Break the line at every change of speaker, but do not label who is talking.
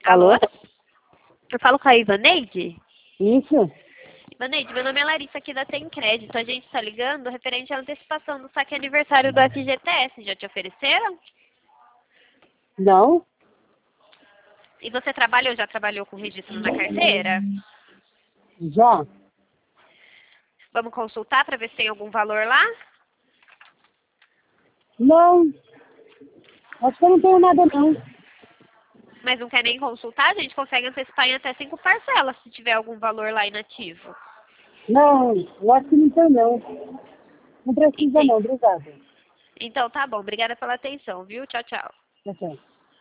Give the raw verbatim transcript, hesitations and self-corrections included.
Alô?
Alô? Eu falo com a Ivaneide?
Isso?
Ivaneide, meu nome é Larissa aqui da Tem Crédito. A gente está ligando referente à antecipação do saque aniversário do F G T S. Já te ofereceram?
Não?
E você trabalhou, já trabalhou com registro na carteira?
Já?
Vamos consultar para ver se tem algum valor lá?
Não. Acho que eu não tenho nada, não.
Mas não quer nem consultar? A gente consegue antecipar em até cinco parcelas se tiver algum valor lá inativo.
Não, eu acho que não tem, não. Não precisa,
Entendi.
não. Obrigada.
Então tá bom. Obrigada pela atenção, viu? Tchau, tchau.
Tchau, tchau.